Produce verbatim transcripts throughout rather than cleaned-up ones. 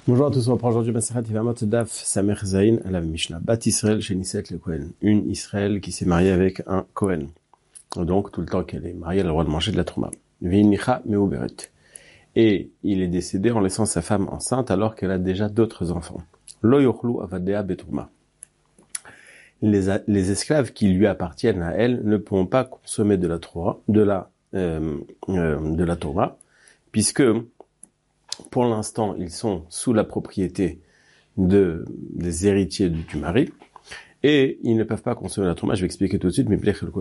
Bonjour à tous, on reprend aujourd'hui Masechet Yevamot Daf Samer Zayin à la Mishnah. Bat Israël chez Nisset le Kohen. Une Israël qui s'est mariée avec un Kohen. Donc, tout le temps qu'elle est mariée, elle a le droit de manger de la Trouma. Veinicha Meuberet. Et il est décédé en laissant sa femme enceinte alors qu'elle a déjà d'autres enfants. Lo yochlu avadea betrouma. Les, les esclaves qui lui appartiennent à elle ne pourront pas consommer de la Torah, de la, euh, euh, de la Torah, puisque pour l'instant, ils sont sous la propriété de, des héritiers du, du mari, et ils ne peuvent pas consommer la Trouma. Je vais expliquer tout de suite, mais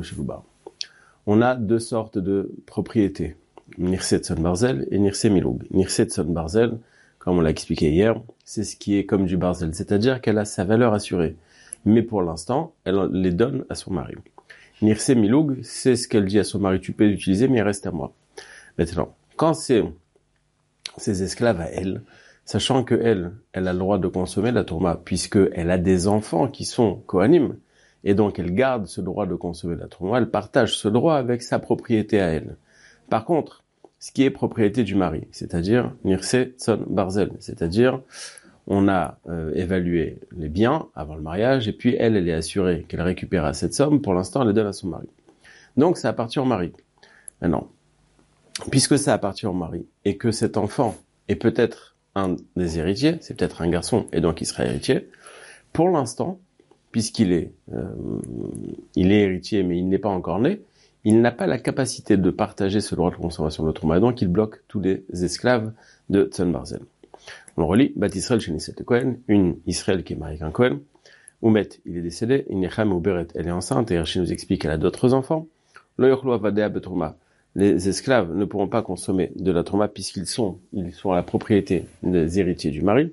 on a deux sortes de propriétés, Nirse Tson Barzel et Nirse Miloug. Nirse Tson Barzel, comme on l'a expliqué hier, c'est ce qui est comme du Barzel, c'est-à-dire qu'elle a sa valeur assurée, mais pour l'instant, elle les donne à son mari. Nirse Miloug, c'est ce qu'elle dit à son mari, tu peux l'utiliser, mais il reste à moi. Maintenant, quand c'est ses esclaves à elle, sachant que elle, elle a le droit de consommer la tourma, puisque elle a des enfants qui sont kohanim, et donc elle garde ce droit de consommer la tourma, elle partage ce droit avec sa propriété à elle. Par contre, ce qui est propriété du mari, c'est-à-dire Nirse Tson Barzel, c'est-à-dire on a euh, évalué les biens avant le mariage, et puis elle, elle est assurée qu'elle récupère cette somme, pour l'instant elle les donne à son mari. Donc ça appartient au mari. Maintenant, puisque ça appartient au mari, et que cet enfant est peut-être un des héritiers, c'est peut-être un garçon, et donc il sera héritier, pour l'instant, puisqu'il est, euh, il est héritier, mais il n'est pas encore né, il n'a pas la capacité de partager ce droit de consommation de Trouma, et donc il bloque tous les esclaves de Tzon Barzel. On relit, Bat Israël chez Nisset le Kohen, une Israël qui est mariée avec un Kohen, Oumet, il est décédé, Inecham ou Beret, elle est enceinte, et Rashi nous explique qu'elle a d'autres enfants, Lo yochlu avadea betrouma. Les esclaves ne pourront pas consommer de la Trouma puisqu'ils sont, ils sont à la propriété des héritiers du mari.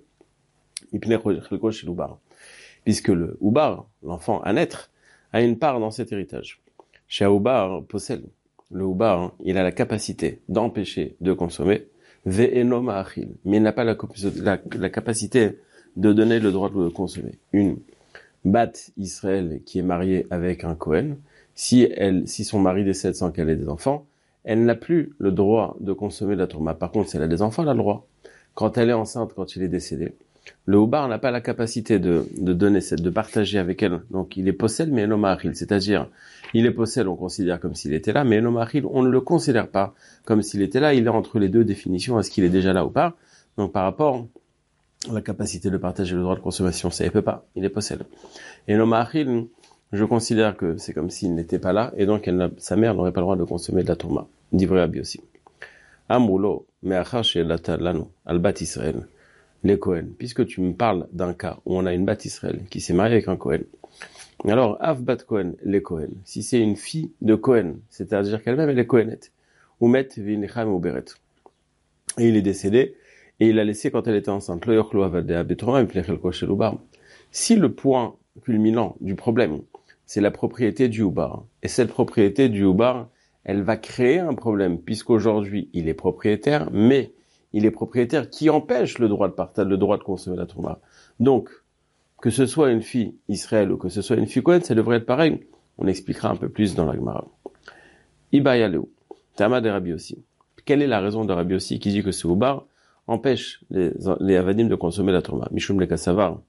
Puisque le Oubar, l'enfant à naître, a une part dans cet héritage. Chez Oubar possède, le Oubar, il a la capacité d'empêcher de consommer, ve'eno ma'achil, mais il n'a pas la, la, la capacité de donner le droit de consommer. Une Bat Israël qui est mariée avec un Kohen, si elle, si son mari décède sans qu'elle ait des enfants, elle n'a plus le droit de consommer de la tourma. Par contre, si elle a des enfants, elle a le droit. Quand elle est enceinte, quand il est décédé, le Oubar n'a pas la capacité de, de donner cette, de partager avec elle. Donc, il est possède, mais enomahil. C'est-à-dire, il est possède, on considère comme s'il était là, mais enomahil, on ne le considère pas comme s'il était là. Il est entre les deux définitions. Est-ce qu'il est déjà là ou pas? Donc, par rapport à la capacité de partager le droit de consommation, ça ne peut pas. Il est possède. Enomahil, je considère que c'est comme s'il n'était pas là, et donc elle sa mère n'aurait pas le droit de consommer de la tourma. Divrei Abi aussi. Amroulo, me'achar she'elata lanu, al bat Israël, les Kohen. Puisque tu me parles d'un cas où on a une bat Israël qui s'est mariée avec un Kohen. Alors, av bat Kohen, les Kohen. Si c'est une fille de Kohen, c'est-à-dire qu'elle-même elle est Kohenette, ou met v'inecham ou beret. Et il est décédé, et il l'a laissé quand elle était enceinte. Lo yochlu avadea betrouma mipnei chelko shel ubar. Si le point culminant du problème, c'est la propriété du Oubar. Et cette propriété du Oubar, elle va créer un problème, puisqu'aujourd'hui, il est propriétaire, mais il est propriétaire qui empêche le droit de partage, le droit de consommer la Trouma. Donc, que ce soit une fille Israël ou que ce soit une fille Kohen, ça devrait être pareil. On expliquera un peu plus dans la Gemara. Iba Yaleu, Tama de Rabbi aussi. Quelle est la raison de Rabbi aussi qui dit que ce Oubar empêche les, les Avadim de consommer la Trouma? Mishum le Kassavar.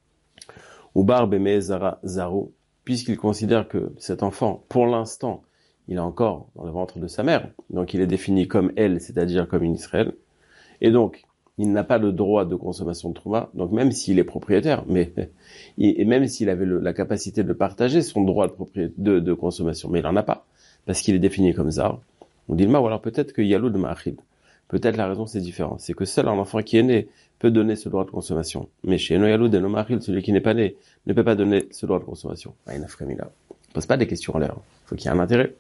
Oubar beme zara zaro. Puisqu'il considère que cet enfant, pour l'instant, il est encore dans le ventre de sa mère, donc il est défini comme elle, c'est-à-dire comme une Israël, et donc il n'a pas le droit de consommation de Trouma, donc même s'il est propriétaire, mais et même s'il avait le, la capacité de partager son droit de, propriété, de, de consommation, mais il n'en a pas, parce qu'il est défini comme ça. On dit, ou alors peut-être que Yalou de Ma'achid, peut-être la raison c'est différent, c'est que seul un enfant qui est né peut donner ce droit de consommation. Mais chez Noyalou de Nomahil, celui qui n'est pas né, ne peut pas donner ce droit de consommation. Ah, il n'a frémila. Ne pose pas des questions en l'air. Il faut qu'il y ait un intérêt.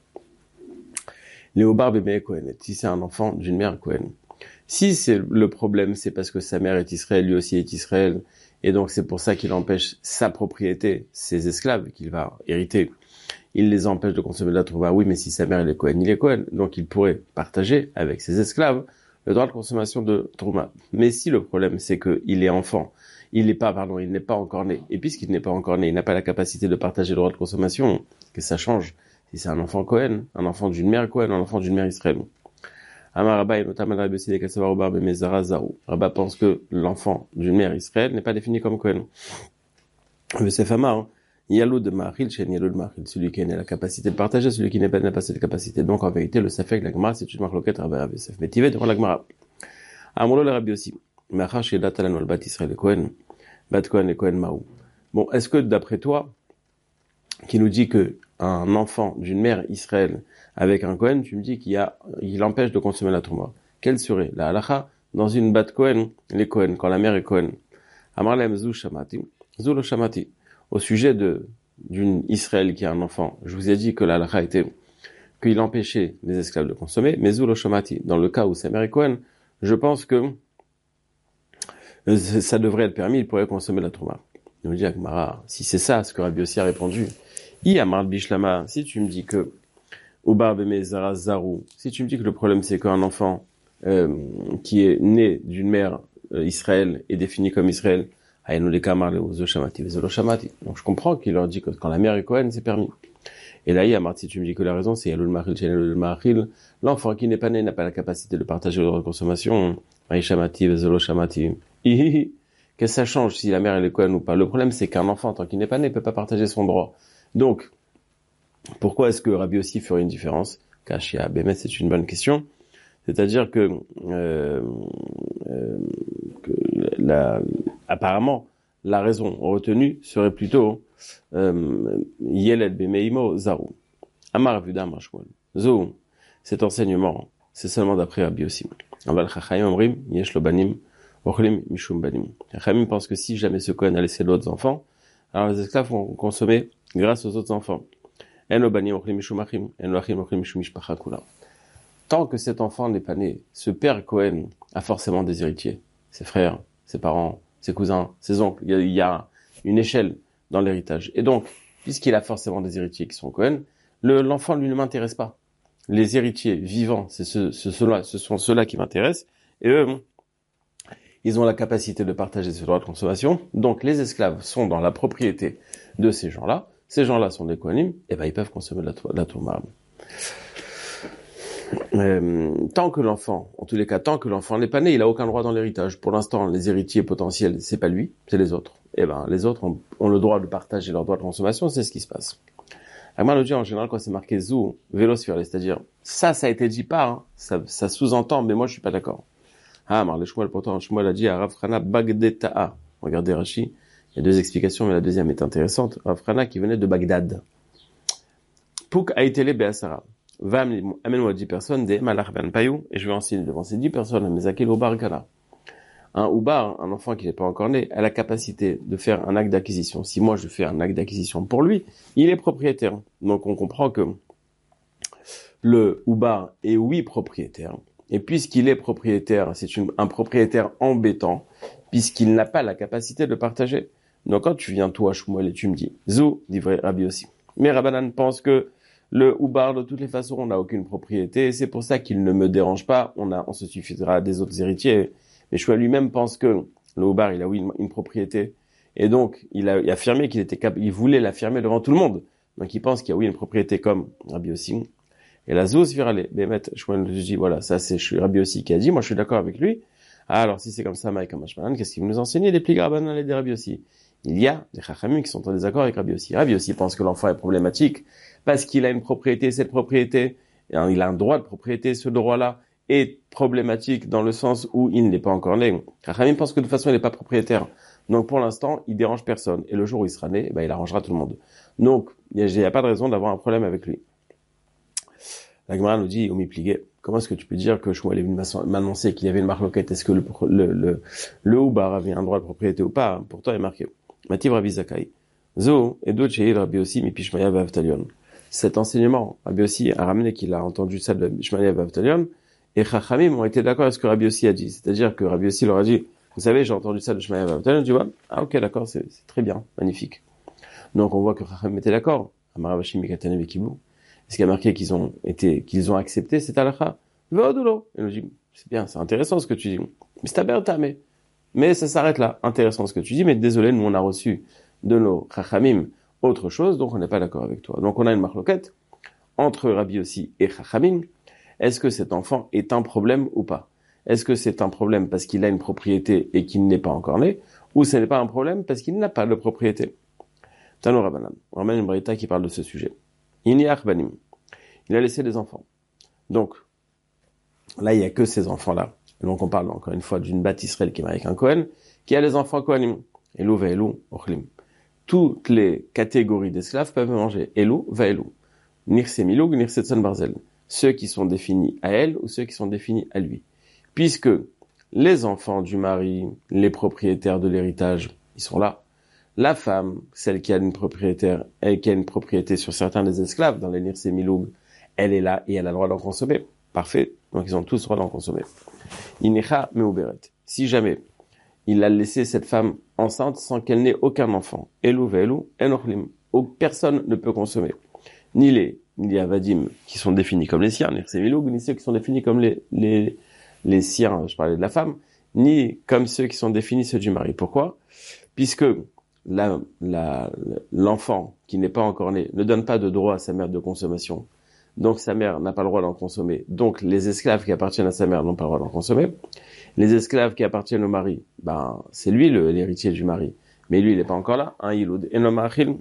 Léobar bébé Kohen. Si c'est un enfant d'une mère Kohen. Si c'est le problème, c'est parce que sa mère est Israël, lui aussi est Israël, et donc c'est pour ça qu'il empêche sa propriété, ses esclaves qu'il va hériter. Il les empêche de consommer de la trouva. Oui, mais si sa mère elle est Kohen, il est Kohen. Donc il pourrait partager avec ses esclaves le droit de consommation de Trouma. Mais si le problème, c'est qu'il est enfant, il n'est pas, pardon, il n'est pas encore né, et puisqu'il n'est pas encore né, il n'a pas la capacité de partager le droit de consommation, que ça change. Si c'est un enfant Kohen, un enfant d'une mère Kohen, un enfant d'une mère Israël. Amar Rabba, et notamment Rabbi Yossi, des Kassavar Ubar, Bemezara, Zarou. Rabba pense que l'enfant d'une mère Israël n'est pas défini comme Kohen. Yosef Amar, Yalou de Mahil, Chen Yalou de Mahil, celui qui a la capacité de partager, celui qui n'est pas, n'a pas cette capacité. Donc, en vérité, le Safek, la Gemara, c'est une marloquette Rabbi Rabbi Yosef. Mais Tivet devant la Gemara. Amrolo le Rabbi Yossi. Machar Shedat Alan, Bat Israël, le Kohen. Bat Kohen, le Kohen Maou. Bon, est-ce que d'après toi, qui nous dit que un enfant d'une mère Israël avec un Kohen, tu me dis qu'il y a, il empêche de consommer la Trouma. Quelle serait la halacha dans une bat Kohen, les Kohen, quand la mère est Kohen? Amarlem Zou Shamati. Zou lo Shamati. Au sujet de, d'une Israël qui a un enfant, je vous ai dit que la halacha était qu'il empêchait les esclaves de consommer, mais Zou lo Shamati. Dans le cas où sa mère est Kohen, je pense que ça devrait être permis, il pourrait consommer la Trouma. Il nous dit Akmara, si c'est ça ce que Rabbi Yossi a répondu, I Amar Bishlama, si tu me dis que Ubar Beme Zara Zarou, si tu me dis que le problème c'est qu'un enfant euh, qui est né d'une mère euh, Israël est défini comme Israël, donc je comprends qu'il leur dit que quand la mère est Kohen, c'est permis. Et là, Amar, si tu me dis que la raison c'est Yalul Mahil, Yalul Mahil, l'enfant qui n'est pas né n'a pas la capacité de partager le droit de consommation. Aïshamati, Vezolo Shamati. Qu'est-ce que ça change si la mère elle est Kohen ou pas? Le problème c'est qu'un enfant, tant qu'il n'est pas né, ne peut pas partager son droit. Donc, pourquoi est-ce que Rabbi Yossi ferait une différence? Kashia, Bémet, c'est une bonne question. C'est-à-dire que, euh, euh, que la, apparemment, la raison retenue serait plutôt Yeled Bemeimo Zarou. Amar Vudam Rashwal. Zou, cet enseignement, c'est seulement d'après Rabbi Yossi. Aval Chachayim Omrim, Yesh Lo Banim, Ochlim Mishum Banim. Chachayim pense que si jamais ce Kohen a laissé d'autres enfants, alors les esclaves vont consommer grâce aux autres enfants. Tant que cet enfant n'est pas né, ce père Cohen a forcément des héritiers. Ses frères, ses parents, ses cousins, ses oncles. Il y a, il y a une échelle dans l'héritage. Et donc, puisqu'il a forcément des héritiers qui sont Cohen, le, l'enfant lui ne m'intéresse pas. Les héritiers vivants, c'est ce, ce, ceux-là, ce sont ceux-là qui m'intéressent. Et eux, ils ont la capacité de partager ce droit de consommation. Donc, les esclaves sont dans la propriété de ces gens-là. Ces gens-là sont des Kohanim, et ben ils peuvent consommer de la, la Trouma. Euh, tant que l'enfant, en tous les cas, tant que l'enfant n'est pas né, il a aucun droit dans l'héritage. Pour l'instant, les héritiers potentiels, c'est pas lui, c'est les autres. Et ben les autres ont, ont le droit de partager leur droit de consommation, c'est ce qui se passe. Agmar le dit en général quand c'est marqué Zou, Vélosphère, c'est-à-dire ça, ça a été dit par, hein, ça, ça sous-entend, mais moi je suis pas d'accord. Ah, Mar le Shmuel, pourtant Shmuel a dit à Rav Chana Bagdeta'a. Regardez Rashi. Il y a deux explications, mais la deuxième est intéressante. Rav Chana qui venait de Bagdad. Pouk Aïtele Be'asara. Va amène-moi dix personnes, des Malach Ben Payou, et je vais enseigner devant ces dix personnes à Mezakil Ubar Kana. Un Ubar, un enfant qui n'est pas encore né, a la capacité de faire un acte d'acquisition. Si moi je fais un acte d'acquisition pour lui, il est propriétaire. Donc on comprend que le Ubar est oui propriétaire. Et puisqu'il est propriétaire, c'est une, un propriétaire embêtant, puisqu'il n'a pas la capacité de partager. Donc quand tu viens toi, Shmuel, et tu me dis, Zou, dit vrai Rabbi aussi. Mais Rabbanan pense que le Ubar, de toutes les façons, on n'a aucune propriété, et c'est pour ça qu'il ne me dérange pas, on a, on se suffira des autres héritiers. Mais Shmuel lui-même pense que le Ubar, il a oui une, une propriété, et donc il a, il a affirmé qu'il était capable, il voulait l'affirmer devant tout le monde. Donc il pense qu'il y a oui une propriété comme Rabbi aussi. Et la Zou, Svirale, Bémet, Shmuel lui dit, voilà, ça c'est Rabbi aussi qui a dit, moi je suis d'accord avec lui. Ah, alors si c'est comme ça, Maïk Amashmanan, qu'est-ce qu'il veut nous enseigner? Les plis Rabbanan et des Rabbi aussi. Il y a des Chachamim qui sont en désaccord avec Rabbi aussi. Rabbi aussi pense que l'enfant est problématique parce qu'il a une propriété, cette propriété, il a un droit de propriété, ce droit-là est problématique dans le sens où il n'est pas encore né. Chachamim pense que de toute façon il n'est pas propriétaire. Donc pour l'instant, il dérange personne. Et le jour où il sera né, ben, il arrangera tout le monde. Donc il n'y a, a pas de raison d'avoir un problème avec lui. La Gemara nous dit, Omi Pligué, comment est-ce que tu peux dire que Shmuel est venu m'annoncer qu'il y avait une marloquette? Est-ce que le, le, le, le Ubar avait un droit de propriété ou pas? Pourtant, il est marqué. Mativ Rabbi Zakai. Zo, et d'autres chez Rabbi aussi, mi Pishmaya Vavtalion. Cet enseignement, Rabbi aussi a ramené qu'il a entendu ça de Pishmaya Vavtalion, et Chachamim ont été d'accord avec ce que Rabbi aussi a dit. C'est-à-dire que Rabbi aussi leur a dit, vous savez, j'ai entendu ça de Pishmaya Vavtalion, tu vois? Ah, ok, d'accord, c'est, c'est très bien, magnifique. Donc, on voit que Chachamim était d'accord. Amaravashi Mikatane Vekibou. Ce qui a marqué qu'ils ont été, qu'ils ont accepté cette halakha. Veodulo. Et nous dit, c'est bien, c'est intéressant ce que tu dis. Mais c'est aberta, mais, mais ça s'arrête là. Intéressant ce que tu dis, mais désolé, nous on a reçu de nos chachamim autre chose, donc on n'est pas d'accord avec toi. Donc on a une marloquette entre Rabbi aussi et chachamim. est-ce que cet enfant est un problème ou pas? Est-ce que c'est un problème parce qu'il a une propriété et qu'il n'est pas encore né, ou ce n'est pas un problème parce qu'il n'a pas de propriété? Tano Rabbanan, on ramène une braïta qui parle de ce sujet. Iniach banim, il a laissé des enfants. Donc, là, il n'y a que ces enfants-là. Donc, on parle encore une fois d'une bat Israël qui est mariée avec un Kohen, qui a les enfants Kohanim. Elou, Vaelou, Ochlim. Toutes les catégories d'esclaves peuvent manger. Elou, Vaelou. Nirse Miloug, Nirse Tzon Barzel. Ceux qui sont définis à elle ou ceux qui sont définis à lui. Puisque les enfants du mari, les propriétaires de l'héritage, ils sont là. La femme, celle qui a une propriétaire, elle qui a une propriété sur certains des esclaves, dans les Nirse Miloug, elle est là et elle a le droit d'en consommer. Parfait. Donc ils ont tous le droit d'en consommer. Inecha meuberet. Si jamais il a laissé cette femme enceinte sans qu'elle n'ait aucun enfant, elou ve'elou enochlim, personne ne peut consommer. Ni les, ni les avadim qui sont définis comme les siens, ni ceux qui sont définis comme les, les, les siens, je parlais de la femme, ni comme ceux qui sont définis ceux du mari. Pourquoi? Puisque la, la, l'enfant qui n'est pas encore né ne donne pas de droit à sa mère de consommation. Donc sa mère n'a pas le droit d'en consommer. Donc les esclaves qui appartiennent à sa mère n'ont pas le droit d'en consommer. Les esclaves qui appartiennent au mari, ben c'est lui le, l'héritier du mari. Mais lui, il n'est pas encore là. Un yilud. Enomachil.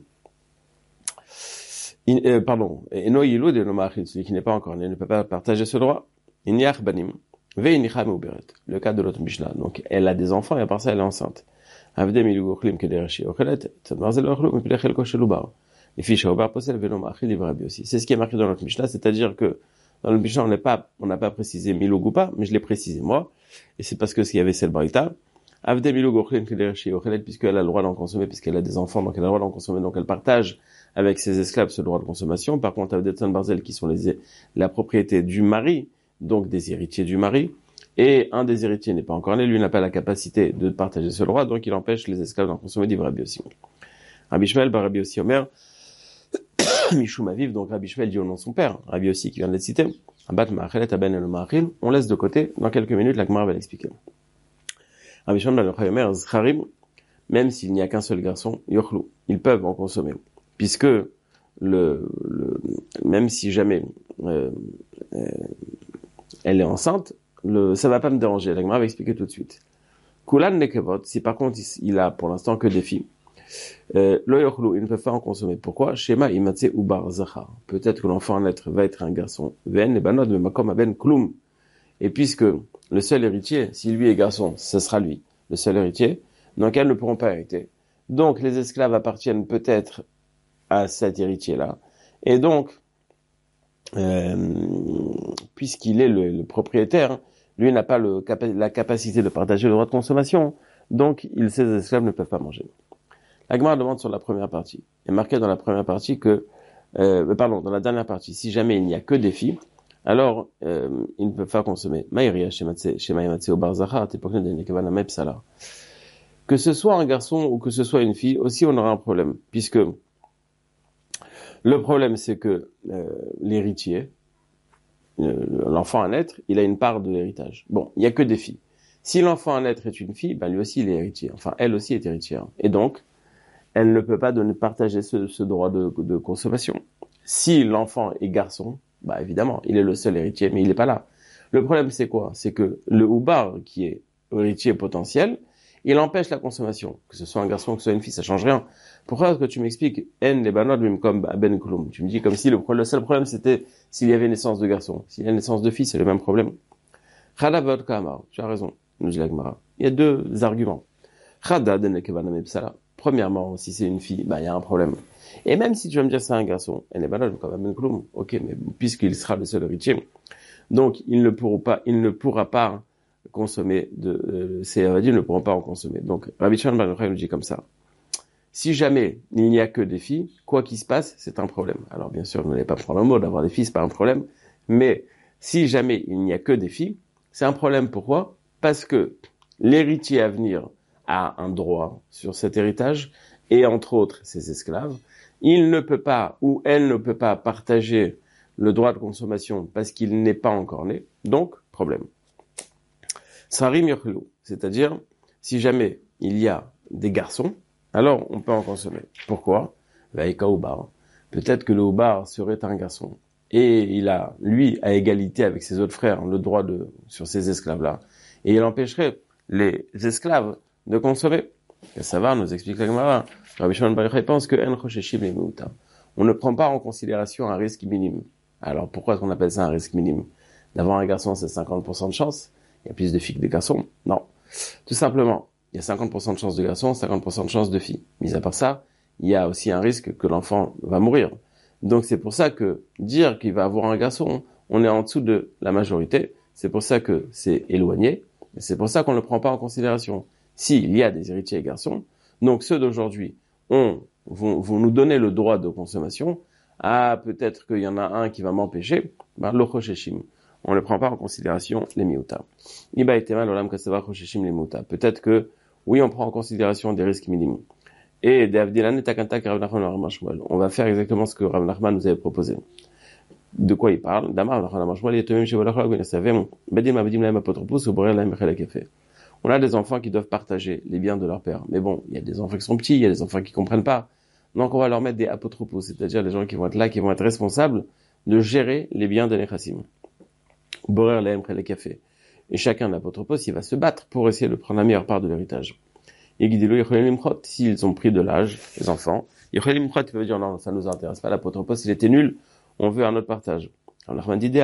Euh, pardon. Eno yilud enomachil. Celui qui n'est pas encore né il ne peut pas partager ce droit. Inyach banim. Ve'inicha meuberet. Le cas de l'autre Mishnah. Donc elle a des enfants et à part ça elle est enceinte. Avdem yilug ochlim kedereshi ochelet. Tzadmarzel ochlu mipilechel koshelubar. C'est ce qui est marqué dans notre Mishnah, c'est-à-dire que dans le Mishnah, on n'est pas, on n'a pas précisé Miloug ou pas, mais je l'ai précisé moi, et c'est parce que s'il y avait cette barita, Avde Miloug Ochlin Kedereshi Ochelet, puisqu'elle a le droit d'en consommer, puisqu'elle a des enfants, donc elle a le droit d'en consommer, donc elle partage avec ses esclaves ce droit de consommation. Par contre, Avde Tzon Barzel, qui sont les, la propriété du mari, donc des héritiers du mari, et un des héritiers n'est pas encore né, lui n'a pas la capacité de partager ce droit, donc il empêche les esclaves d'en consommer, dit Rabbi Yossi. Rabbi Shmuel, bar Rabbi Yossi Omer, Mishum Aviv, donc Rabbi Shmuel dit au nom de son père, Rabbi Yossi qui vient d'être cité, Abat Ma'achelet Aben El Ma'achil, on laisse de côté, dans quelques minutes, la Gemara va l'expliquer. Rabbi Shmuel ben Yochai Omer, Zcharim, même s'il n'y a qu'un seul garçon, Yochlu, ils peuvent en consommer, puisque le, le même si jamais euh, euh, elle est enceinte, le, ça va pas me déranger, la Gemara va expliquer tout de suite. Kulan Nekevot, si par contre il, il a pour l'instant que des filles, Euh, ils ne peuvent pas en consommer. Pourquoi? Shema imatse ubar zachar. Peut-être que l'enfant à naître va être un garçon. Ven et banod makom aben klum. Et puisque le seul héritier, si lui est garçon, ce sera lui, le seul héritier, donc elles ne pourront pas hériter. Donc les esclaves appartiennent peut-être à cet héritier-là. Et donc, euh, puisqu'il est le, le propriétaire, lui n'a pas le, la capacité de partager le droit de consommation. Donc, il, ces esclaves ne peuvent pas manger. La Gemara demande sur la première partie. Il est marqué dans la première partie que, euh, pardon, dans la dernière partie, si jamais il n'y a que des filles, alors euh, ils ne peuvent pas consommer. Que ce soit un garçon ou que ce soit une fille, aussi on aura un problème, puisque le problème c'est que euh, l'héritier, euh, l'enfant à naître, il a une part de l'héritage. Bon, il n'y a que des filles. Si l'enfant à naître est une fille, ben lui aussi il est héritier. Enfin, elle aussi est héritière. Et donc, elle ne peut pas donner, partager ce, ce droit de, de consommation. Si l'enfant est garçon, bah évidemment, il est le seul héritier, mais il n'est pas là. Le problème, c'est quoi? C'est que le oubar, qui est héritier potentiel, il empêche la consommation. Que ce soit un garçon ou que ce soit une fille, ça change rien. Pourquoi est-ce que tu m'expliques en les banod même comme ben klum? Tu me dis comme si le, le seul problème c'était s'il y avait naissance de garçon. S'il y a naissance de fille, c'est le même problème. Chadavot kamar, tu as raison, nous dit la Gemara. Il y a deux arguments. Chada de nekevana psala. Premièrement, si c'est une fille, bah il y a un problème. Et même si tu vas me dire c'est un garçon, elle est banale comme ben klum. Ok, mais puisqu'il sera le seul héritier, donc il ne pourra pas, il ne pourra pas consommer de, euh, ces avadis ne pourront pas en consommer. Donc Rabbi Shimon ben Yochai nous dit comme ça. Si jamais il n'y a que des filles, quoi qu'il se passe, c'est un problème. Alors bien sûr, vous n'allez pas prendre le mot d'avoir des filles, c'est pas un problème. Mais si jamais il n'y a que des filles, c'est un problème. Pourquoi? Parce que l'héritier à venir a un droit sur cet héritage, et entre autres ses esclaves. Il ne peut pas, ou elle ne peut pas partager le droit de consommation parce qu'il n'est pas encore né. Donc, problème. Sarim yochlu, c'est-à-dire, si jamais il y a des garçons, alors on peut en consommer. Pourquoi? Vaïka oubar. Peut-être que le oubar serait un garçon. et il a, lui, à égalité avec ses autres frères, le droit de, sur ces esclaves-là, et il empêcherait les esclaves de consommer. Et ça va, nous explique la Gemara. Rabbi Shimon Bar Yochai pense que en chosheshim les meuta. On ne prend pas en considération un risque minime. Alors pourquoi est-ce qu'on appelle ça un risque minime? D'avoir un garçon, c'est cinquante pour cent de chance. Il y a plus de filles que de garçons. Non. Tout simplement, il y a cinquante pour cent de chance de garçons, cinquante pour cent de chance de filles. Mis à part ça, il y a aussi un risque que l'enfant va mourir. Donc c'est pour ça que dire qu'il va avoir un garçon, on est en dessous de la majorité. C'est pour ça que c'est éloigné. Et c'est pour ça qu'on ne le prend pas en considération. S'il y a des héritiers garçons, donc ceux d'aujourd'hui ont, vont, vont nous donner le droit de consommation. Ah, peut-être qu'il y en a un qui va m'empêcher. Ben, le chosheshim. On ne prend pas en considération les miuta. Iba etema l'olam kasava chosheshim les miuta. Peut-être que, oui, on prend en considération des risques minimes. Et on va faire exactement ce que Rav Nachman nous avait proposé. De quoi il parle? On a des enfants qui doivent partager les biens de leur père. Mais bon, il y a des enfants qui sont petits, il y a des enfants qui comprennent pas. Donc on va leur mettre des apotropos, c'est-à-dire les gens qui vont être là, qui vont être responsables de gérer les biens des nechassim. Borer lahem le café. Et chacun d'apotropos, il va se battre pour essayer de prendre la meilleure part de l'héritage. Et s'ils ont pris de l'âge, les enfants, ils peuvent dire non, ça nous intéresse pas, l'apotropos, il était nul, on veut un autre partage. Alors,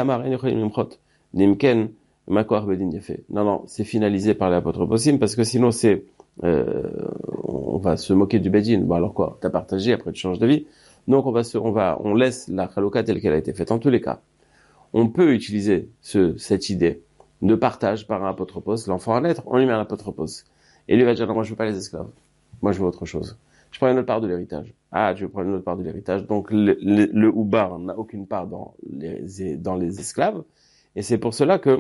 non, non, c'est finalisé par l'apotropos, parce que sinon c'est, euh, on va se moquer du bedin. Bon, alors quoi? T'as partagé, après tu changes de vie. Donc on va se, on va, on laisse la chaloka telle qu'elle a été faite. En tous les cas, on peut utiliser ce, cette idée de partage par un apotropos, l'enfant à naître, on lui met un apotropos. Et lui va dire, non, moi je veux pas les esclaves. Moi je veux autre chose. Je prends une autre part de l'héritage. Ah, tu veux prendre une autre part de l'héritage. Donc le, le, le oubar n'a aucune part dans les, dans les esclaves. Et c'est pour cela que,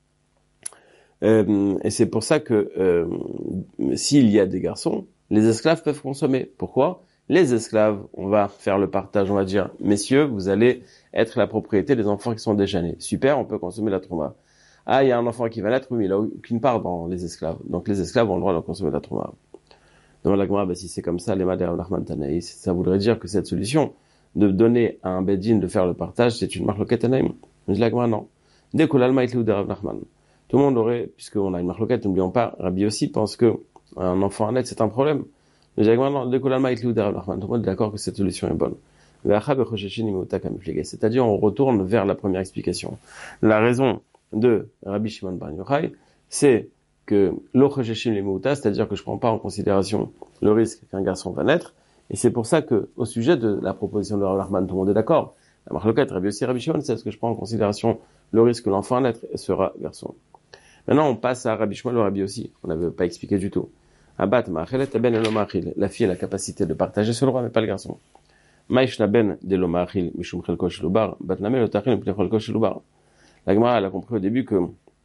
euh, et c'est pour ça que, euh, s'il y a des garçons, les esclaves peuvent consommer. Pourquoi? Les esclaves, on va faire le partage, on va dire, messieurs, vous allez être la propriété des enfants qui sont déjà nés. Super, on peut consommer la trouma. Ah, il y a un enfant qui va naître, oui, mais il n'a aucune part dans les esclaves. Donc les esclaves ont le droit de consommer la trouma. Donc la Gemara, bah, si c'est comme ça, les Madher Nachman Tanaï, ça voudrait dire que cette solution de donner à un bedin de faire le partage, c'est une marloquette Tanaïm. Mais la Gemara, non. Dès que l'Alma est de Rav Nachman, tout le monde aurait, puisqu'on a une marloquette, n'oublions pas, Rabbi aussi pense que un enfant à naître, c'est un problème. Mais la Gemara, non, dès que l'Alma est de Rav Nachman, tout le monde est d'accord que cette solution est bonne. C'est-à-dire, on retourne vers la première explication. La raison de Rabbi Shimon Bar Yochai, c'est que l'ocheshim les mouta, c'est-à-dire que je prends pas en considération le risque qu'un garçon va naître, et c'est pour ça que, au sujet de la proposition de Rav Nachman, tout le monde est d'accord. La marloquette, Rabbi aussi, Rabbi Shimon, c'est ce que je prends en considération le risque que l'enfant va naître sera garçon. Maintenant, on passe à Rabbi Shimon ou Rabbi aussi. On n'avait pas expliqué du tout. Abat ma'achelet ben elo ma'achil. La fille a la capacité de partager ce droit, mais pas le garçon. Ma'ish la ben de lo ma'achil mishum chelko shel ubar, bat namel otachil mipnei chelko shel ubar. La Gemara, elle a compris au début que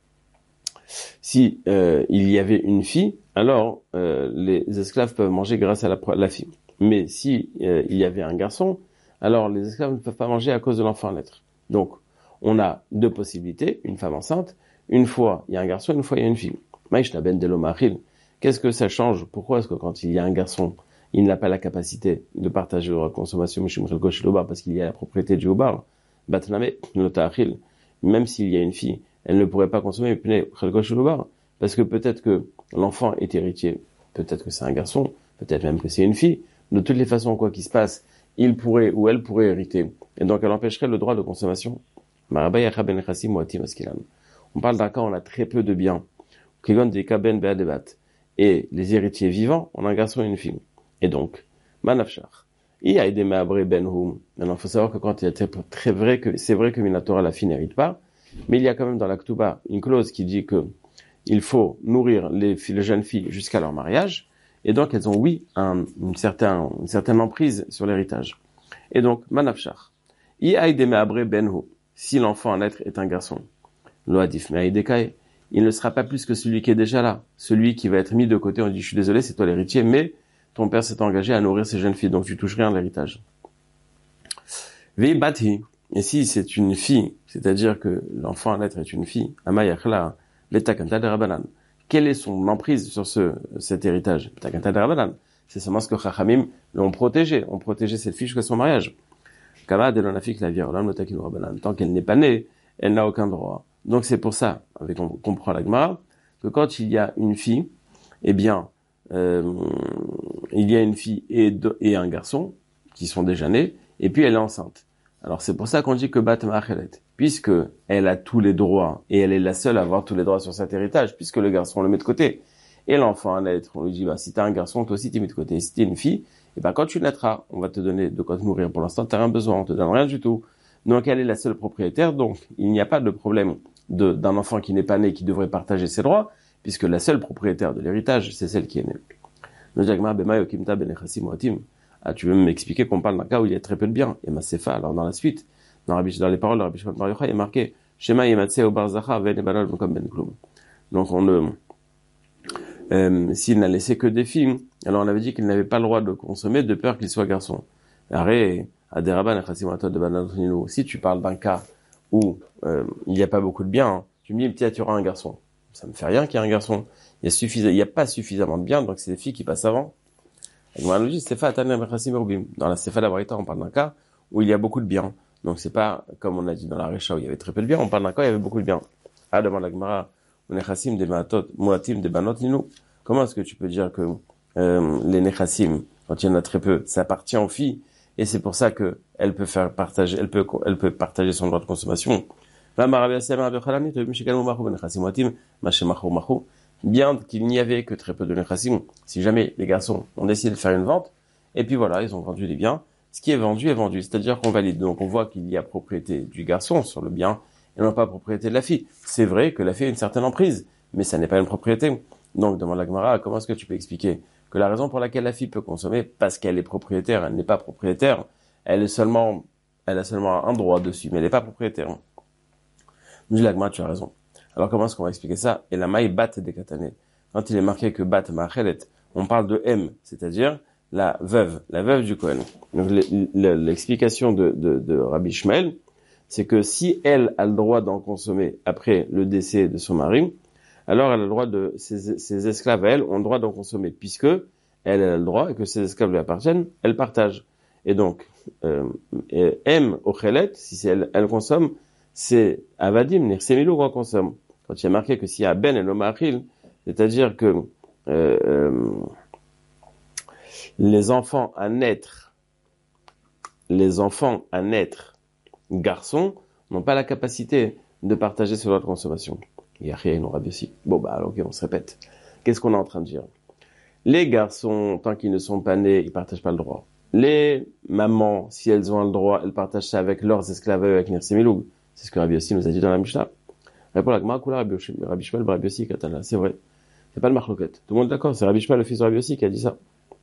si euh, il y avait une fille, alors euh, les esclaves peuvent manger grâce à la, la fille. Mais si euh, il y avait un garçon, alors les esclaves ne peuvent pas manger à cause de l'enfant à naître. Donc, on a deux possibilités, une femme enceinte, une fois il y a un garçon, une fois il y a une fille. Maïshna ben de l'omachil. Qu'est-ce que ça change? Pourquoi est-ce que quand il y a un garçon, il n'a pas la capacité de partager la consommation parce qu'il y a la propriété du obar? Batname l'otachil. Même s'il y a une fille, elle ne pourrait pas consommer parce que peut-être que l'enfant est héritier, peut-être que c'est un garçon, peut-être même que c'est une fille. De toutes les façons, quoi qu'il se passe, il pourrait ou elle pourrait hériter, et donc elle empêcherait le droit de consommation. On parle d'un cas où on a très peu de biens, et les héritiers vivants, on a un garçon et une fille. Et donc, manafshar. Maintenant, il faut savoir que quand il est très vrai que, c'est vrai que Minatora, la fille n'hérite pas, mais il y a quand même dans la Ktuba une clause qui dit que il faut nourrir les, filles, les jeunes filles jusqu'à leur mariage, et donc elles ont, oui, un, une, certaine, une certaine emprise sur l'héritage. Et donc, manafshar. Si l'enfant à naître est un garçon, il ne sera pas plus que celui qui est déjà là, celui qui va être mis de côté, on dit je suis désolé, c'est toi l'héritier, mais ton père s'est engagé à nourrir ces jeunes filles, donc tu touches rien à l'héritage. Et si c'est une fille, c'est-à-dire que l'enfant à naître est une fille, quelle est son emprise sur ce, cet héritage? C'est seulement ce que Chachamim l'ont protégé, ont protégé cette fille jusqu'à son mariage. Kama de l'onafik la virolam notakin rabanan. Tant qu'elle n'est pas née, elle n'a aucun droit. Donc c'est pour ça, avec on comprend la Gemara, que quand il y a une fille, eh bien, euh, il y a une fille et, deux, et un garçon qui sont déjà nés, et puis elle est enceinte. Alors c'est pour ça qu'on dit que Bat Ma'achelet, puisque elle a tous les droits, et elle est la seule à avoir tous les droits sur cet héritage, puisque le garçon on le met de côté. Et l'enfant à naître, on lui dit, bah, si t'as un garçon, toi aussi t'es mis de côté. Si t'es une fille, et ben, quand tu naîtras, on va te donner de quoi te nourrir. Pour l'instant, t'as rien besoin, on te donne rien du tout. Donc, elle est la seule propriétaire, donc, il n'y a pas de problème de, d'un enfant qui n'est pas né, qui devrait partager ses droits, puisque la seule propriétaire de l'héritage, c'est celle qui est née. Ah, tu veux m'expliquer qu'on parle d'un cas où il y a très peu de biens. Et ma sefa, alors dans la suite, dans, dans les paroles de Rabbi Shimon bar Yochai, il est marqué, Shema yematse o barzacha ven ebalol mokom ben klum. Donc, on ne, Euh, s'il n'a laissé que des filles, alors on avait dit qu'il n'avait pas le droit de consommer de peur qu'il soit garçon. Si tu parles d'un cas où euh, il n'y a pas beaucoup de biens, hein, tu me dis, tiens, tu auras un garçon. Ça me fait rien qu'il y ait un garçon. Il y a suffisa- il y a pas suffisamment de biens, donc c'est des filles qui passent avant. Dans la Sefa d'Abarita, on parle d'un cas où il y a beaucoup de biens. Donc c'est pas, comme on a dit dans la Recha où il y avait très peu de biens, on parle d'un cas où il y avait beaucoup de biens. Ah, demande la Gemara, Nechassim des matot, Moatim des banot nino. Comment est-ce que tu peux dire que euh, les Nechassim, quand il y en a très peu, ça appartient aux filles et c'est pour ça que elle peut faire partager, elle peut, elle peut partager son droit de consommation. Bien qu'il n'y avait que très peu de Nechassim, si jamais les garçons ont décidé de faire une vente, et puis voilà, ils ont vendu les biens, ce qui est vendu est vendu, c'est-à-dire qu'on valide. Donc on voit qu'il y a propriété du garçon sur le bien, et non pas propriété de la fille. C'est vrai que la fille a une certaine emprise, mais ça n'est pas une propriété. Donc, demande la Gemara, comment est-ce que tu peux expliquer que la raison pour laquelle la fille peut consommer, parce qu'elle est propriétaire, elle n'est pas propriétaire, elle est seulement, elle a seulement un droit dessus, mais elle n'est pas propriétaire. Nous dit la Gemara, tu as raison. Alors, comment est-ce qu'on va expliquer ça? Et la maille bat des katané. Quand il est marqué que bat ma'achelet, on parle de M, c'est-à-dire la veuve, la veuve du Kohen. Donc, l'explication de, de, de Rabbi Shmuel, c'est que si elle a le droit d'en consommer après le décès de son mari, alors elle a le droit de, ses, ses esclaves à elle ont le droit d'en consommer, puisque elle a le droit et que ses esclaves lui appartiennent, elle partage. Et donc, euh, M au chelet, si c'est elle, elle consomme, c'est avadim, nirsemilou qu'on consomme. Quand il y a marqué que s'il y a ben et l'omachil, c'est-à-dire que euh, euh, les enfants à naître, les enfants à naître garçons n'ont pas la capacité de partager ce droit de consommation. Il y a rien, Rabbi aussi. Bon, bah, alors, ok, on se répète. Qu'est-ce qu'on est en train de dire? Les garçons, tant qu'ils ne sont pas nés, ils partagent pas le droit. Les mamans, si elles ont le droit, elles partagent ça avec leurs esclaves, avec Nirsemilou. C'est ce que Rabbi aussi nous a dit dans la Mishnah. Répond la Gemara, Kula Rabbi Shmuel, Rabbi aussi, Katana. C'est vrai. C'est pas le marloquette. Tout le monde est d'accord. C'est Rabbi Shmuel, le fils de Rabbi aussi, qui a dit ça.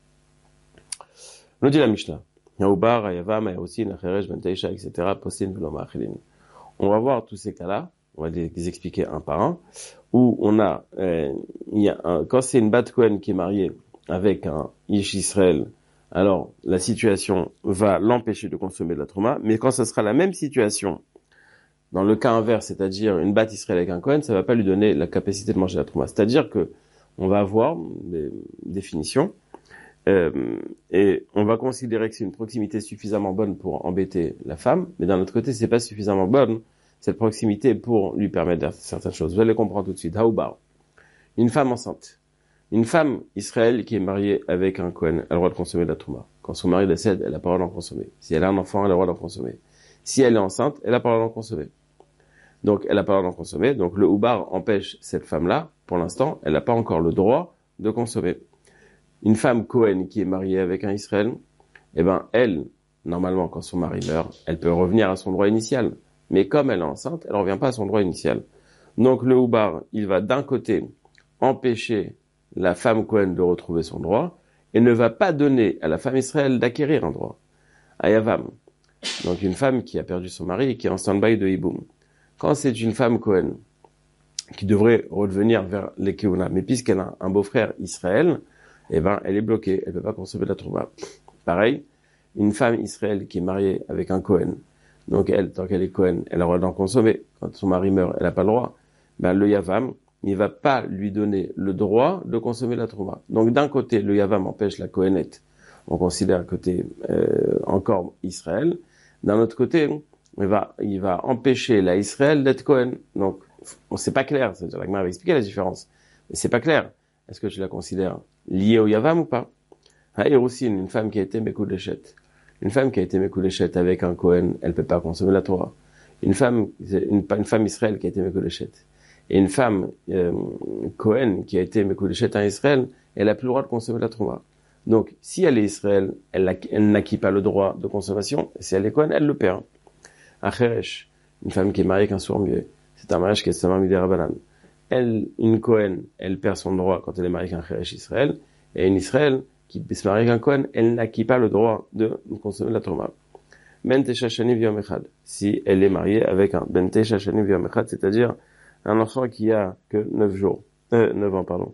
Nous dit la Mishnah. Yaoubar, Ayavam, Ayaousin, Acheresh, Benteisha, et cetera. Posin, Veloma, Achilin. On va voir tous ces cas-là. On va les, les expliquer un par un. Où on a, euh, il y a un, quand c'est une Bat Kohen qui est mariée avec un Ish Israël, alors la situation va l'empêcher de consommer de la Trouma. Mais quand ce sera la même situation, dans le cas inverse, c'est-à-dire une Bat Israël avec un Kohen, ça va pas lui donner la capacité de manger la Trouma. C'est-à-dire que on va avoir des définitions. Euh, et on va considérer que c'est une proximité suffisamment bonne pour embêter la femme, mais d'un autre côté, c'est pas suffisamment bonne cette proximité pour lui permettre de faire certaines choses. Vous allez comprendre tout de suite. Haoubar, une femme enceinte, une femme Israël qui est mariée avec un Kohen, elle a le droit de consommer de la Trouma. Quand son mari décède, elle a le droit d'en consommer. Si elle a un enfant, elle a le droit d'en consommer. Si elle est enceinte, elle a le droit d'en consommer. Donc, elle a pas le droit d'en consommer. Donc, le Houbar empêche cette femme-là. Pour l'instant, elle n'a pas encore le droit de consommer. Une femme Cohen qui est mariée avec un Israël, eh ben, elle, normalement, quand son mari meurt, elle peut revenir à son droit initial. Mais comme elle est enceinte, elle ne revient pas à son droit initial. Donc, le Houbar, il va d'un côté empêcher la femme Cohen de retrouver son droit et ne va pas donner à la femme Israël d'acquérir un droit. Ayavam. Donc, une femme qui a perdu son mari et qui est en stand-by de Hiboum. Quand c'est une femme Cohen qui devrait revenir vers les Keuna, mais puisqu'elle a un beau-frère Israël, eh ben, elle est bloquée, elle peut pas consommer de la Trouma. Pareil, une femme Israël qui est mariée avec un Cohen, donc elle, tant qu'elle est Cohen, elle a le droit d'en consommer. Quand son mari meurt, elle n'a pas le droit. Ben, le Yavam, il va pas lui donner le droit de consommer la Trouma. Donc, d'un côté, le Yavam empêche la Cohenette. On considère côté, euh, encore Israël. D'un autre côté, il va, il va empêcher la Israël d'être Cohen. Donc, on sait pas clair. C'est-à-dire, la Gemara va expliquer la différence. Mais c'est pas clair. Est-ce que tu la considères liée au Yavam ou pas? Ah, et aussi, une femme qui a été Mekoudeshet. Une femme qui a été Mekoudeshet avec un Cohen, elle peut pas consommer la Torah. Une femme, une, une femme Israël qui a été Mekoudeshet. Et une femme, euh, Cohen, qui a été Mekoudeshet en Israël, elle a plus le droit de consommer la Torah. Donc, si elle est Israël, elle, elle n'acquit pas le droit de consommation. Et si elle est Cohen, elle le perd. Un Cheresh, une femme qui est mariée avec un sourd-muet. C'est un mariage qui est seulement Midera Banan. Elle, une Cohen, elle perd son droit quand elle est mariée avec un Cheresh Israël. Et une Israël, qui se marie avec un Cohen, elle n'acquit pas le droit de consommer la Torah. Ben Tesha Shanim V'Yom Echad. Si elle est mariée avec un Ben Tesha Shanim V'Yom Echad, c'est-à-dire un enfant qui a que neuf jours, euh, neuf ans, pardon.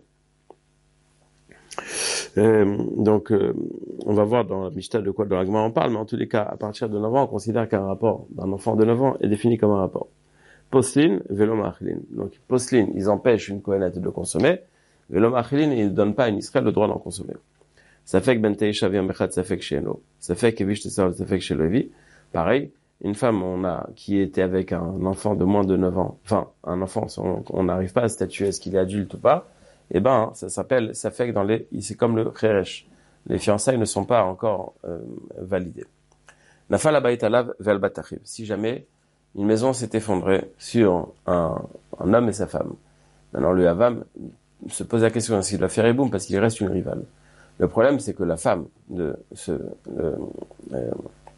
Euh, donc, euh, on va voir dans la Mishnah de quoi dans la Gemara on parle, mais en tous les cas, à partir de neuf ans, on considère qu'un rapport d'un enfant de neuf ans est défini comme un rapport. Poslin, Velo Ma'achlin. Donc, Poslin, ils empêchent une Kohenette de consommer. Velo Ma'achlin, ils ne donnent pas à une Israël le droit d'en consommer. Ça fait que Ben Teisha V'Yom Echad, ça fait que chez nous. Ça fait que Vish Tesar, ça fait que chez Levi. Pareil, une femme, on a, qui était avec un enfant de moins de neuf ans, enfin, un enfant, on n'arrive pas à statuer est-ce qu'il est adulte ou pas, eh ben, ça s'appelle, ça fait que dans les, c'est comme le Cheresh. Les fiançailles ne sont pas encore, euh, validées. Nafal Abayit Alav Ve'al Bat Achiv. Si jamais une maison s'est effondrée sur un, un homme et sa femme. Maintenant, le Havam se pose la question est-ce qu'il doit faire Eboum parce qu'il reste une rivale. Le problème, c'est que la femme de ce, euh, euh,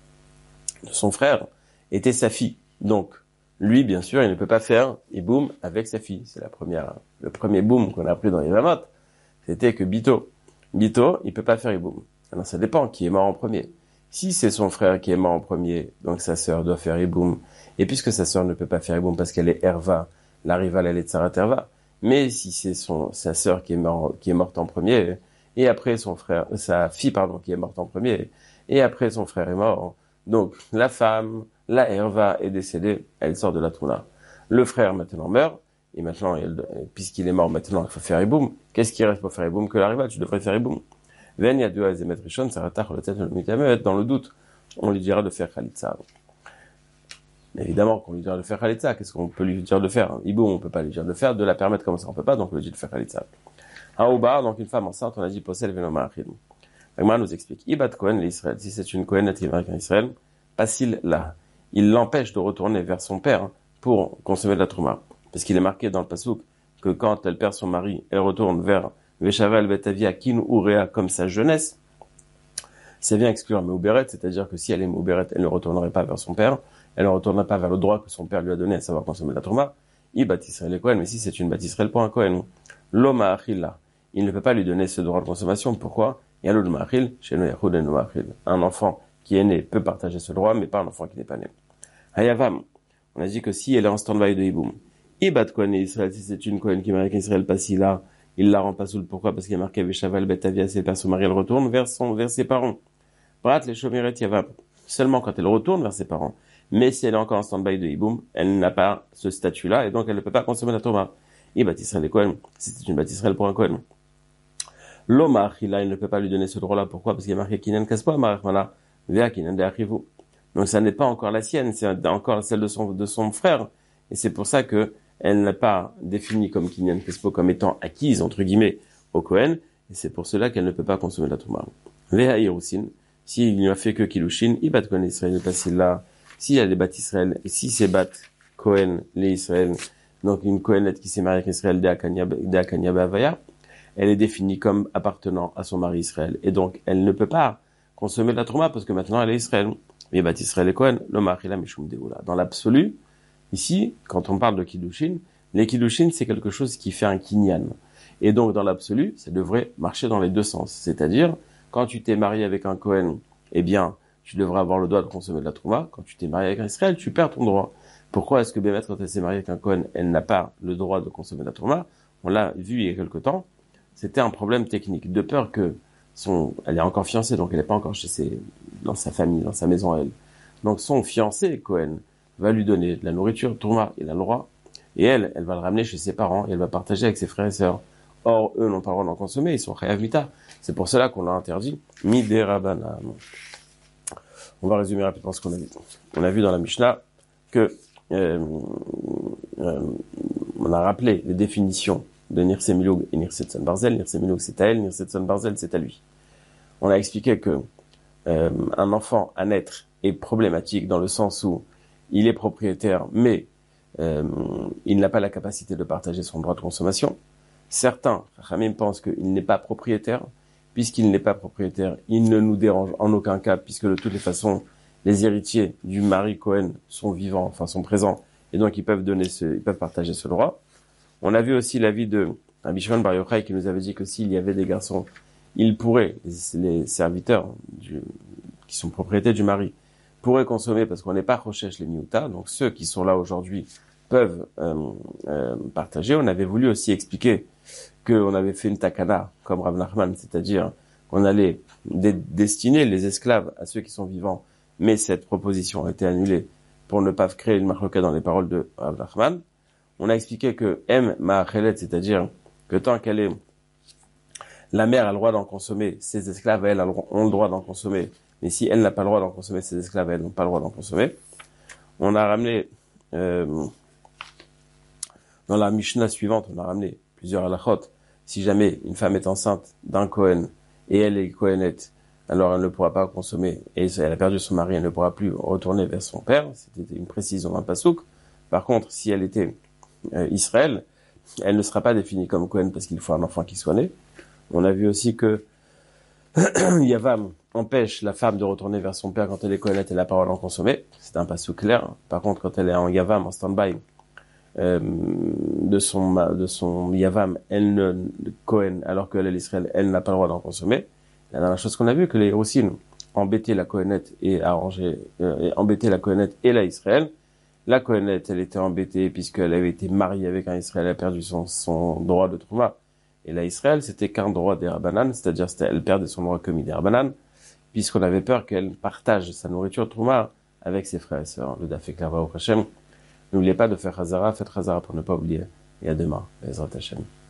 de son frère était sa fille. Donc, lui, bien sûr, il ne peut pas faire Eboum avec sa fille. C'est la première, le premier boum qu'on a appris dans les Yevamot. C'était que Bito, Bito, il peut pas faire Eboum. Alors, ça dépend qui est mort en premier. Si c'est son frère qui est mort en premier, donc sa sœur doit faire Eboum. Et puisque sa sœur ne peut pas faire Eboum parce qu'elle est Herva, la rivale, elle est Tsarat Herva. Mais si c'est son, sa sœur qui est mort, qui est morte en premier, et après son frère, sa fille, pardon, qui est morte en premier, et après son frère est mort, donc la femme, la Herva est décédée, elle sort de la Trouna. Le frère maintenant meurt, et maintenant, elle, puisqu'il est mort maintenant, il faut faire Eboum. Qu'est-ce qui reste pour faire Eboum que la rivale? Tu devrais faire Eboum. Ven Yadou Azemet Rishon, Saratach, le tête le mitamet, dans le doute, on lui dira de faire Khalitsa. Évidemment qu'on lui dira de faire Khalitsa, qu'est-ce qu'on peut lui dire de faire? Eboum, on peut pas lui dire de faire, de la permettre comme ça, on peut pas, donc on lui dit de faire Khalitsa. Un Oubar, donc une femme enceinte, on a dit Posel Venoma Achid. Agmar nous explique, Ibat Kohen l'Israël, si c'est une Kohen qui est mariée en Israël, Passil là, il l'empêche de retourner vers son père pour consommer de la Trouma. Parce qu'il est marqué dans le Passouk que quand elle perd son mari, elle retourne vers Veshaval Betavia Kin Urea comme sa jeunesse. Ça vient exclure Meuberet, c'est-à-dire que si elle est Meuberet, elle ne retournerait pas vers son père, elle ne retournerait pas vers le droit que son père lui a donné à savoir consommer de la Trouma. Ibat Israël est Kohen, mais si c'est une Bat Israël pour un Kohen, L'Oma Achilla, il ne peut pas lui donner ce droit de consommation. Pourquoi? Yalod Ma'achil, chez nous Yahoud et Ma'achil. Un enfant qui est né peut partager ce droit, mais pas un enfant qui n'est pas né. Hayavam, on a dit que si elle est en stand-by de Hiboum, Ibat Kohen et Israël, si c'est une Kohen qui est mariée avec Israël, pas si là, il la rend pas soul. Pourquoi? Parce qu'il y a marqué Veshaval Betavia, ses pères, son mari, elle retourne vers son, vers ses parents. Prat les Shomiret Yavam. Seulement quand elle retourne vers ses parents. Mais si elle est encore en stand-by de Hiboum, elle n'a pas ce statut-là, et donc elle ne peut pas consommer la Torah. Ibat Israël est Kohen. Si c'est une Bat Israël pour un Kohen. L'Omar, il ne peut pas lui donner ce droit-là. Pourquoi? Parce qu'il y a marqué Kinan Kaspa, Marachmana, Vea Kinan de Achivu. Donc ça n'est pas encore la sienne, c'est encore celle de son, de son frère. Et c'est pour ça que elle n'a pas défini comme Kinyan Kespo comme étant acquise, entre guillemets, au Kohen. Et c'est pour cela qu'elle ne peut pas consommer la Trouma. Vea Hirusin, s'il n'y a fait que Kilushin, Ibat Kohen Israël est passé là. S'il y a des Bat Israël, et si c'est Bat Kohen, les Israël, donc une Kohenette qui s'est mariée avec Israël, Dea Kanyaba Avaya, elle est définie comme appartenant à son mari Israël. Et donc, elle ne peut pas consommer de la Trouma parce que maintenant elle est Israël. Et Bat Israël et Kohen, le Machila Mishum Deoula. Dans l'absolu, ici, quand on parle de Kiddushin, les Kiddushin, c'est quelque chose qui fait un kinyan. Et donc, dans l'absolu, ça devrait marcher dans les deux sens. C'est-à-dire, quand tu t'es marié avec un Kohen, eh bien, tu devrais avoir le droit de consommer de la Trouma. Quand tu t'es marié avec un Israël, tu perds ton droit. Pourquoi est-ce que Bémet, quand elle s'est mariée avec un Kohen, elle n'a pas le droit de consommer de la Trouma? On l'a vu il y a quelque temps. C'était un problème technique, de peur que son, elle est encore fiancée, donc elle n'est pas encore chez ses, dans sa famille, dans sa maison à elle. Donc son fiancé, Cohen, va lui donner de la nourriture, Tourma, il a le droit, et elle, elle va le ramener chez ses parents, et elle va partager avec ses frères et sœurs. Or, eux n'ont pas le droit d'en consommer, ils sont chayav mita. C'est pour cela qu'on l'a interdit, midera banane. On va résumer rapidement ce qu'on a vu. On a vu dans la Mishnah que euh, euh, on a rappelé les définitions de Nirse Milug et Nirse Tzon Barzel. Nirse Milug c'est à elle, Nirse Tzon Barzel c'est à lui. On a expliqué que euh, un enfant à naître est problématique dans le sens où il est propriétaire, mais euh, il n'a pas la capacité de partager son droit de consommation. Certains, Chachamim, pensent qu'il n'est pas propriétaire. Puisqu'il n'est pas propriétaire, il ne nous dérange en aucun cas, puisque de toutes les façons, les héritiers du mari Cohen sont vivants, enfin sont présents, et donc ils peuvent donner ce, ils peuvent partager ce droit. On a vu aussi l'avis de Rabbi Shimon Bar Yochai qui nous avait dit que s'il y avait des garçons, ils pourraient, les, les serviteurs du, qui sont propriétaires du mari, pourraient consommer parce qu'on n'est pas Rochesh les Miouta, donc ceux qui sont là aujourd'hui peuvent euh, euh, partager. On avait voulu aussi expliquer qu'on avait fait une takana, comme Rav Nachman, c'est-à-dire qu'on allait dé- destiner les esclaves à ceux qui sont vivants, mais cette proposition a été annulée pour ne pas créer une marloquette dans les paroles de Rav Nachman. On a expliqué que M ma'achelet, c'est-à-dire que tant qu'elle est, la mère a le droit d'en consommer, ses esclaves, elle, ont le droit d'en consommer, mais si elle n'a pas le droit d'en consommer, ses esclaves, elles n'ont pas le droit d'en consommer. On a ramené, euh, dans la Mishnah suivante, on a ramené plusieurs halachot. Si jamais une femme est enceinte d'un Kohen et elle est Kohenette, alors elle ne pourra pas consommer, et elle a perdu son mari, elle ne pourra plus retourner vers son père. C'était une précision d'un pasouk. Par contre, si elle était euh, Israël, elle ne sera pas définie comme Kohen parce qu'il faut un enfant qui soit né. On a vu aussi que Yavam empêche la femme de retourner vers son père quand elle est Kohenette et la parole en consommer. C'est un pasouk clair. Par contre, quand elle est en Yavam, en stand-by, Euh, de son de son yavam, elle ne Cohen, alors qu'elle est l'Israël, elle n'a pas le droit d'en consommer. La dernière chose qu'on a vu, que les Roussin embêtaient la Cohenette et arrangé, euh, embêtaient la Cohenette et la Israël. La Cohenette, elle était embêtée puisqu'elle avait été mariée avec un Israël, elle a perdu son son droit de Trouma. Et la Israël, c'était qu'un droit des Rabbanan, c'est-à-dire elle perdait son droit commis des Rabbanan, puisqu'on avait peur qu'elle partage sa nourriture Trouma avec ses frères et sœurs. Le Daf est clair, au Hashem. N'oubliez pas de faire Hazara, faites Hazara pour ne pas oublier. Et à demain, Bezrat Hashem.